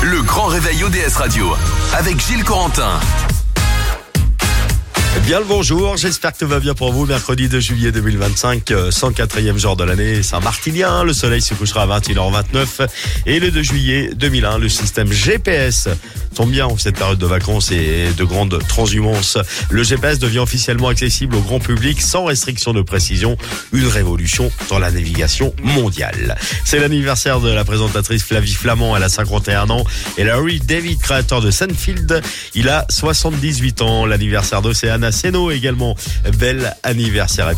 Le grand réveil ODS Radio avec Gilles Corentin. Bien le bonjour, j'espère que tout va bien pour vous. Mercredi 2 juillet 2025, 104e jour de l'année Saint-Martinien. Le soleil se couchera à 21h29. Et le 2 juillet 2001, le système GPS tombe bien en cette période de vacances et de grande transhumance. Le GPS devient officiellement accessible au grand public sans restriction de précision. Une révolution dans la navigation mondiale. C'est l'anniversaire de la présentatrice Flavie Flament, elle a 51 ans. Et Larry David, créateur de Seinfeld, il a 78 ans. L'anniversaire d'Océane Seno également. Bel anniversaire.